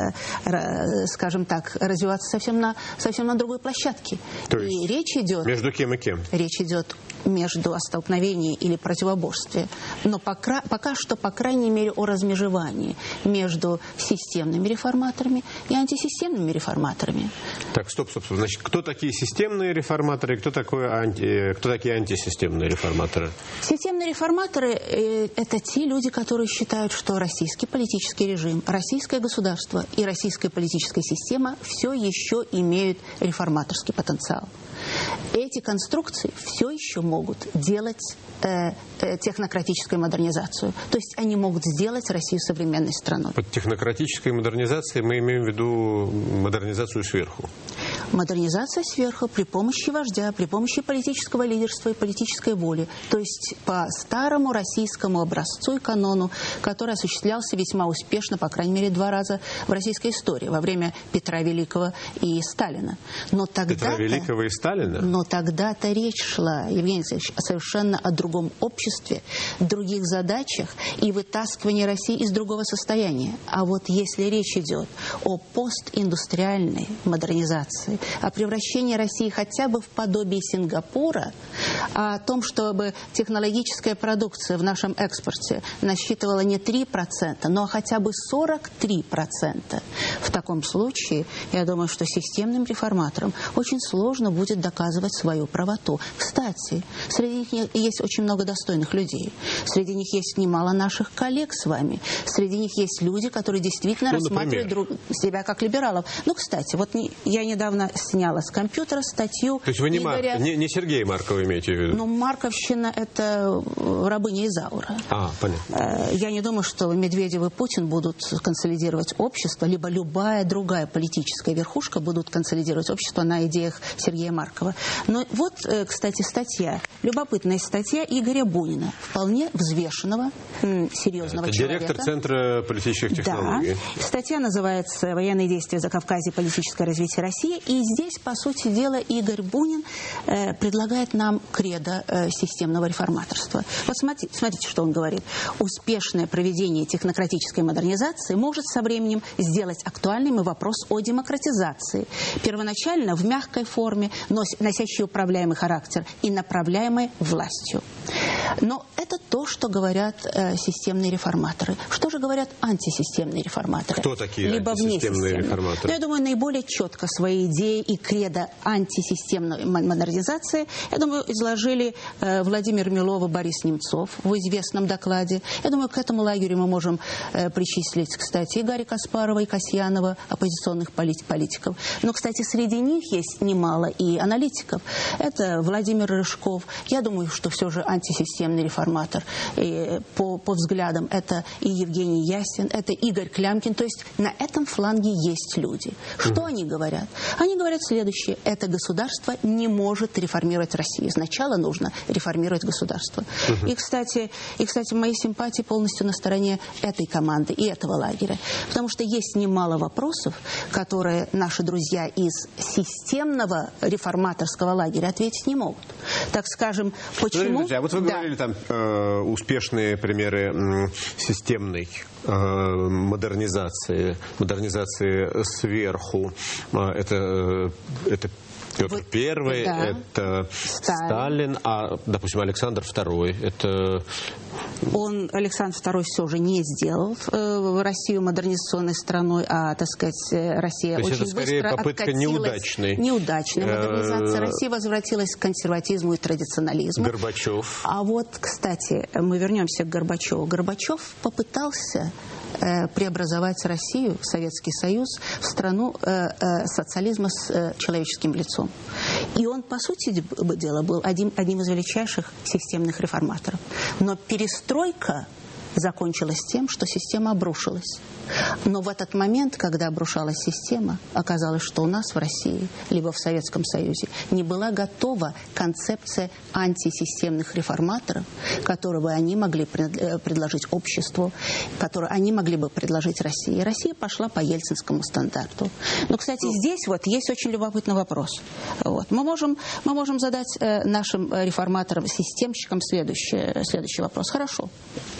э, скажем так, развиваться совсем на, совсем на другой площадке. То есть и речь идет... Между кем и кем? Речь идет между о столкновении или противоборстве. Но пока, пока что, по крайней мере, о размежевании между системными реформаторами и антисистемными реформаторами. Так, стоп, стоп, стоп. Значит, кто такие системные реформаторы, кто, такой анти, кто такие антисистемные реформаторы? Системные реформаторы э, – это те люди, которые считают, что российский политический режим, российское государство и российская политическая система все еще имеют реформаторский потенциал. Эти конструкции все еще могут делать э, э, технократическую модернизацию. То есть они могут сделать Россию современной страной. Под технократической модернизацией мы имеем в виду модернизацию сверху. Модернизация сверху при помощи вождя, при помощи политического лидерства и политической воли. То есть по старому российскому образцу и канону, который осуществлялся весьма успешно, по крайней мере, два раза в российской истории, во время Петра Великого и Сталина. Но тогда-то, Петра Великого и Сталина? Но тогда-то речь шла, Евгений Алексеевич, совершенно о другом обществе, других задачах и вытаскивании России из другого состояния. А вот если речь идет о постиндустриальной модернизации, о превращении России хотя бы в подобие Сингапура, о том, чтобы технологическая продукция в нашем экспорте насчитывала не три процента, но хотя бы сорок три процента. В таком случае, я думаю, что системным реформаторам очень сложно будет доказывать свою правоту. Кстати, среди них есть очень много достойных людей. Среди них есть немало наших коллег с вами. Среди них есть люди, которые действительно ну, рассматривают друг, себя как либералов. Ну, кстати, вот не, я недавно сняла с компьютера статью... То есть вы не, Игоря... Мар... не, не Сергея Маркова имеете в виду? Ну, Марковщина – это рабыня Изаура. А, понятно. Я не думаю, что Медведев и Путин будут консолидировать общество, либо любая другая политическая верхушка будут консолидировать общество на идеях Сергея Маркова. Но вот, кстати, статья, любопытная статья Игоря Бунина, вполне взвешенного, серьезного это человека. Директор Центра политических технологий. Да. Статья называется «Военные действия в Закавказье. Политическое развитие России». И здесь, по сути дела, Игорь Бунин э, предлагает нам кредо э, системного реформаторства. Вот смотрите, смотрите, что он говорит. Успешное проведение технократической модернизации может со временем сделать актуальным и вопрос о демократизации. Первоначально в мягкой форме, но носящей управляемый характер и направляемой властью. Но это то, что говорят э, системные реформаторы. Что же говорят антисистемные реформаторы? Кто такие Либо антисистемные реформаторы? Ну, я думаю, наиболее четко свои идеи и кредо антисистемной модернизации, я думаю, изложили э, Владимир Милов и Борис Немцов в известном докладе. Я думаю, к этому лагерю мы можем э, причислить, кстати, и Гарри Каспарова, и Касьянова, оппозиционных полит политиков. Но, кстати, среди них есть немало и аналитиков. Это Владимир Рыжков. Я думаю, что все же антисистемные системный реформатор. И по, по взглядам это и Евгений Ясин, это Игорь Клямкин. То есть на этом фланге есть люди. Что они говорят? Они говорят следующее. Это государство не может реформировать Россию. Сначала нужно реформировать государство. И, кстати, и, кстати, мои симпатии полностью на стороне этой команды и этого лагеря. Потому что есть немало вопросов, которые наши друзья из системного реформаторского лагеря ответить не могут. Так скажем, почему... Друзья, вот вы да. говорили там э, успешные примеры э, системной э, модернизации, модернизации сверху. Э, это, это Петр Первый, да. это Сталин. Сталин, а, допустим, Александр Второй, это... Он, Александр Второй, все же не сделал э, Россию модернизационной страной, а, так сказать, Россия То очень это скорее быстро попытка откатилась. неудачной. Неудачная модернизация России возвратилась к консерватизму и традиционализму. Горбачев. А вот, кстати, мы вернемся к Горбачеву. Горбачев попытался э, преобразовать Россию, Советский Союз, в страну э, э, социализма с э, человеческим лицом. И он, по сути дела, был один, одним из величайших системных реформаторов. Но перестройка закончилась тем, что система обрушилась. Но в этот момент, когда обрушалась система, оказалось, что у нас в России, либо в Советском Союзе, не была готова концепция антисистемных реформаторов, которую бы они могли предложить обществу, которую они могли бы предложить России. И Россия пошла по ельцинскому стандарту. Но, кстати, здесь вот есть очень любопытный вопрос. Вот. Мы, можем, мы можем задать э, нашим реформаторам, системщикам следующий, следующий вопрос. Хорошо.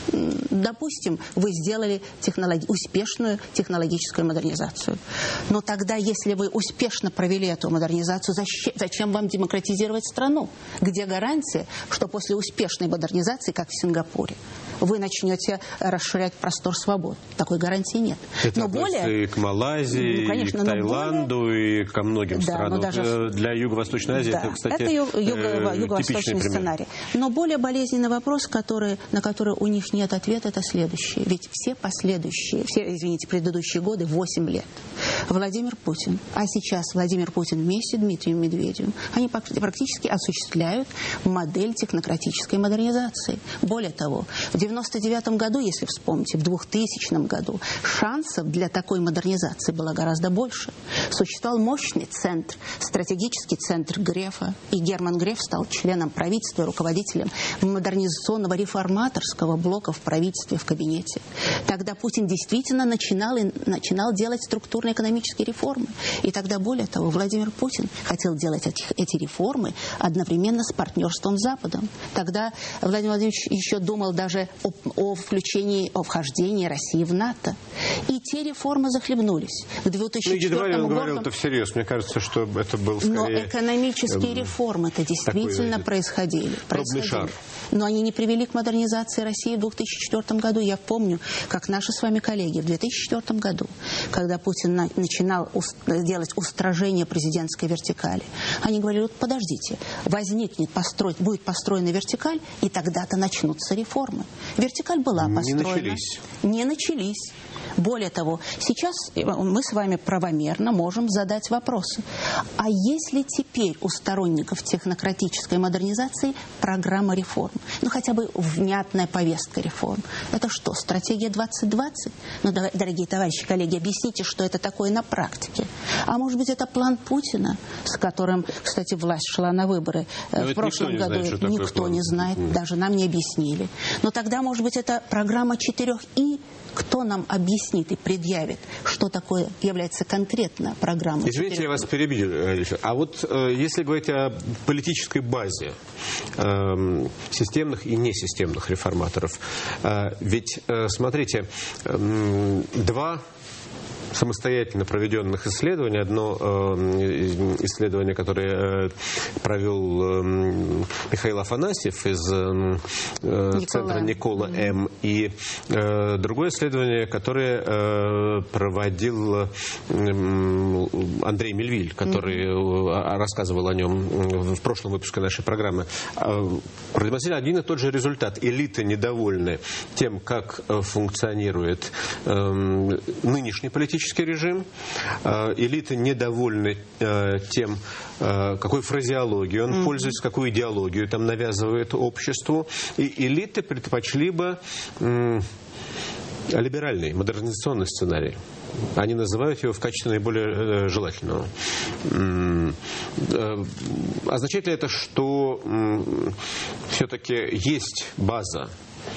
Допустим, вы сделали технологи- успешную технологическую модернизацию. Но тогда, если вы успешно провели эту модернизацию, зачем, зачем вам демократизировать страну? Где гарантия, что после успешной модернизации, как в Сингапуре, вы начнете расширять простор свобод? Такой гарантии нет. Это но более... и к Малайзии, ну, конечно, и к Таиланду, более... и ко многим да, странам. Даже... Для Юго-Восточной Азии да, это, кстати, это юго- юго- э, юго-восточный сценарий. Но более болезненный вопрос, который, на который у них нет ответа, это следующее. Ведь все последующие, все, извините, предыдущие годы, восемь лет, Владимир Путин, а сейчас Владимир Путин вместе с Дмитрием Медведевым, они практически осуществляют модель технократической модернизации. Более того, в девяносто девятом году, если вспомните, в двухтысячном году, шансов для такой модернизации было гораздо больше. Существовал мощный центр, стратегический центр Грефа, и Герман Греф стал членом правительства, руководителем модернизационного реформаторского блока в правительстве, в кабинете. Тогда Путин действительно начинал, и, начинал делать структурно-экономические реформы. И тогда, более того, Владимир Путин хотел делать эти, эти реформы одновременно с партнерством с Западом. Тогда Владимир Владимирович еще думал даже о, о включении, о вхождении России в НАТО. И те реформы захлебнулись. К две тысячи четвёртому году... он говорил году... это всерьез. Мне кажется, что это был скорее... Но экономические реформы-то действительно такой, происходили. происходили. Шар. Но они не привели к модернизации России в две тысячи четвёртом году. Я помню, как наши с вами коллеги в две тысячи четвёртом году, когда Путин на, начинал уст, делать устражение президентской вертикали, они говорили, вот подождите, возникнет, построить, будет построена вертикаль, и тогда-то начнутся реформы. Вертикаль была построена. Не начались. Не начались. Более того, сейчас мы с вами правомерно можем задать вопросы. А есть ли теперь у сторонников технократической модернизации программа реформ? Ну, хотя бы внятная повестка реформ. Это что, стратегия двадцать двадцать? Ну, дорогие товарищи, коллеги, объясните, что это такое на практике. А может быть, это план Путина, с которым, кстати, власть шла на выборы Но в прошлом никто году. Не знает, никто план. не знает, mm. даже нам не объяснили. Но тогда, может быть, это программа четырех И. Кто нам объяснит и предъявит, что такое является конкретно программой? Извините, я вас перебью. А вот э, если говорить о политической базе э, системных и несистемных реформаторов, э, ведь, э, смотрите, э, два самостоятельно проведенных исследований. Одно э, исследование, которое э, провел э, Михаил Афанасьев из э, Никола. центра Никола М. И э, другое исследование, которое э, проводил э, Андрей Мельвиль, который mm-hmm. рассказывал о нем в прошлом выпуске нашей программы. Продемонстрировали один и тот же результат. Элиты недовольны тем, как функционирует э, нынешний политический демократический режим. Элиты недовольны тем, какой фразеологией он mm-hmm. пользуется, какую идеологию там навязывает обществу. И элиты предпочли бы м, либеральный, модернизационный сценарий. Они называют его в качестве наиболее э, желательного. М, э, означает ли это, что м, все-таки есть база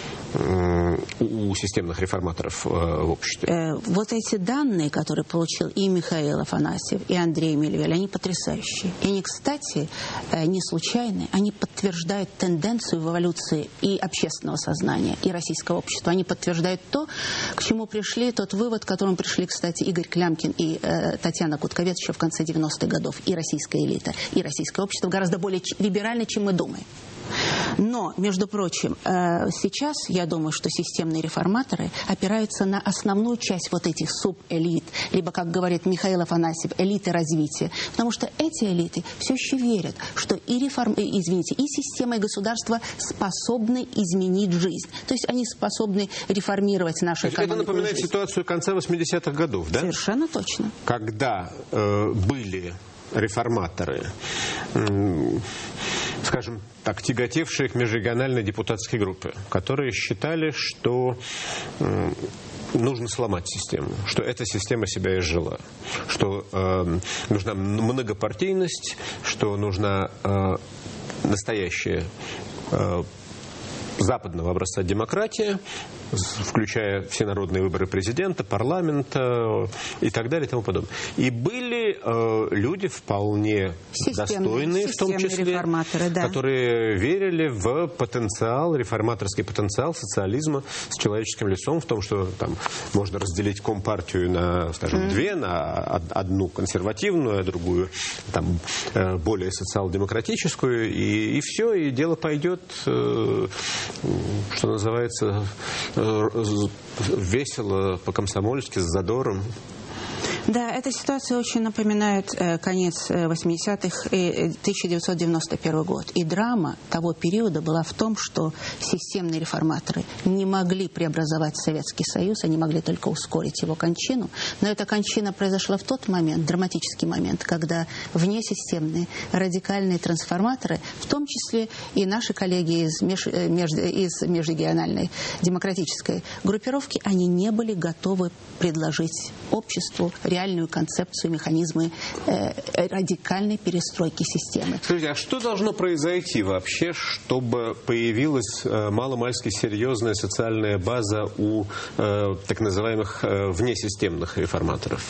у системных реформаторов в обществе? Вот эти данные, которые получил и Михаил Афанасьев, и Андрей Мельвиль, они потрясающие. И они, кстати, не случайны. Они подтверждают тенденцию в эволюции и общественного сознания, и российского общества. Они подтверждают то, к чему пришли, тот вывод, к которому пришли, кстати, Игорь Клямкин и э, Татьяна Кутковец еще в конце девяностых годов. И российская элита, и российское общество гораздо более либерально, чем мы думаем. Но, между прочим, сейчас я думаю, что системные реформаторы опираются на основную часть вот этих субэлит, либо, как говорит Михаил Афанасьев, элиты развития. Потому что эти элиты все еще верят, что и, реформ... извините, и система, и государство способны изменить жизнь. То есть они способны реформировать нашу экономику. Это напоминает жизнь. Ситуацию конца восьмидесятых годов, да? Совершенно точно. Когда э, были реформаторы, э, скажем так, тяготевшие к межрегиональной депутатской группе, которые считали, что э, нужно сломать систему, что эта система себя изжила, что э, нужна многопартийность, что нужна э, настоящая э, западного образца демократия, включая всенародные выборы президента, парламента и так далее и тому подобное. И были э, люди вполне достойные, в том числе, да. которые верили в потенциал, реформаторский потенциал социализма с человеческим лицом, в том, что там можно разделить компартию на, скажем, mm. две, на одну консервативную, а другую там, более социал-демократическую, и, и все, и дело пойдет, э, что называется, весело, по-комсомольски, с задором. Да, эта ситуация очень напоминает э, конец восьмидесятых и тысяча девятьсот девяносто первый год. И драма того периода была в том, что системные реформаторы не могли преобразовать Советский Союз, они могли только ускорить его кончину. Но эта кончина произошла в тот момент, драматический момент, когда внесистемные радикальные трансформаторы, в том числе и наши коллеги из, меж, меж, из межрегиональной демократической группировки, они не были готовы предложить обществу реальную концепцию, механизмы э, радикальной перестройки системы. Скажите, а что должно произойти вообще, чтобы появилась э, маломальски серьезная социальная база у э, так называемых э, внесистемных реформаторов?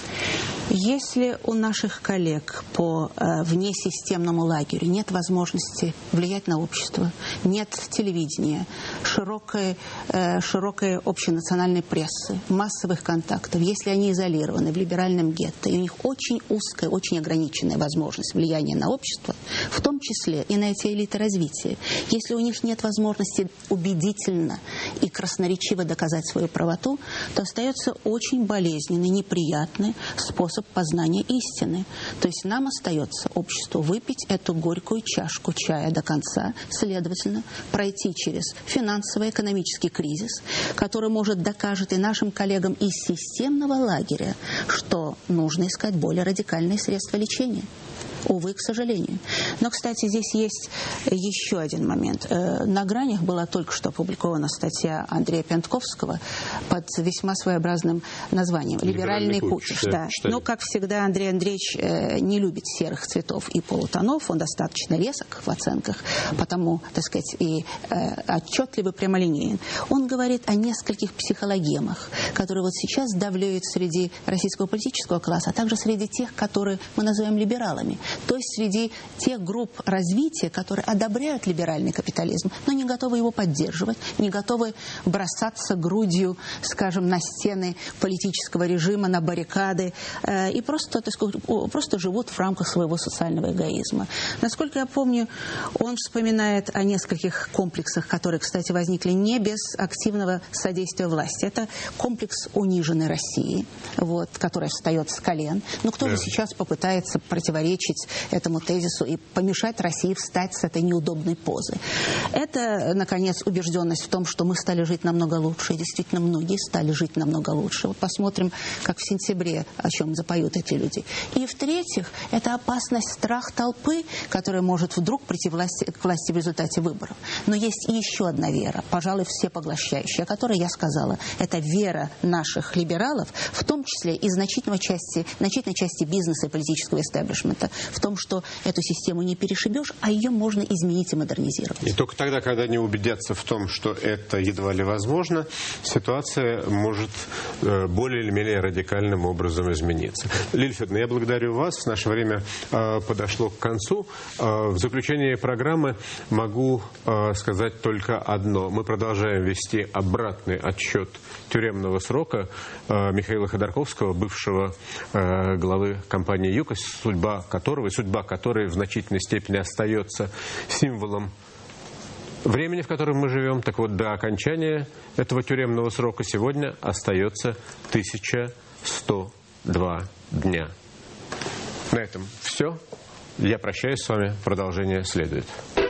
Если у наших коллег по э, внесистемному лагерю нет возможности влиять на общество, нет телевидения, широкой, э, широкой общенациональной прессы, массовых контактов, если они изолированы в либеральном гетто, и у них очень узкая, очень ограниченная возможность влияния на общество, в том числе и на эти элиты развития. Если у них нет возможности убедительно и красноречиво доказать свою правоту, то остается очень болезненный, неприятный способ познания истины. То есть нам остается, обществу, выпить эту горькую чашку чая до конца, следовательно, пройти через финансово-экономический кризис, который, может, докажет и нашим коллегам из системного лагеря, что нужно искать более радикальные средства лечения. Увы, к сожалению. Но, кстати, здесь есть еще один момент. На «Гранях» была только что опубликована статья Андрея Пентковского под весьма своеобразным названием «Либеральный путь». Да. Но, как всегда, Андрей Андреевич не любит серых цветов и полутонов. Он достаточно резок в оценках, потому, так сказать, и отчетливый, прямолинеен. Он говорит о нескольких психологемах, которые вот сейчас давлеют среди российского политического класса, а также среди тех, которые мы называем либералами. То есть среди тех групп развития, которые одобряют либеральный капитализм, но не готовы его поддерживать, не готовы бросаться грудью, скажем, на стены политического режима, на баррикады, э, и просто, так сказать, просто живут в рамках своего социального эгоизма. Насколько я помню, он вспоминает о нескольких комплексах, которые, кстати, возникли не без активного содействия власти. Это комплекс униженной России, вот, который встает с колен. Но кто же сейчас попытается противоречить помешать этому тезису и помешать России встать с этой неудобной позы. Это, наконец, убежденность в том, что мы стали жить намного лучше, и действительно многие стали жить намного лучше. Вот посмотрим, как в сентябре, о чем запоют эти люди. И в-третьих, это опасность, страх толпы, которая может вдруг прийти власти, к власти в результате выборов. Но есть и еще одна вера, пожалуй, всепоглощающая, о которой я сказала. Это вера наших либералов, в том числе и значительной части, значительной части бизнеса и политического истеблишмента, в том, что эту систему не перешибешь, а ее можно изменить и модернизировать. И только тогда, когда они убедятся в том, что это едва ли возможно, ситуация может э, более или менее радикальным образом измениться. Лилия Федоровна, я благодарю вас. Наше время э, подошло к концу. Э, в заключение программы могу э, сказать только одно. Мы продолжаем вести обратный отсчет тюремного срока э, Михаила Ходорковского, бывшего э, главы компании «Юкос», судьба которого, и судьба которой в значительной степени остается символом времени, в котором мы живем. Так вот, до окончания этого тюремного срока сегодня остается тысяча сто два дня. На этом все. Я прощаюсь с вами. Продолжение следует.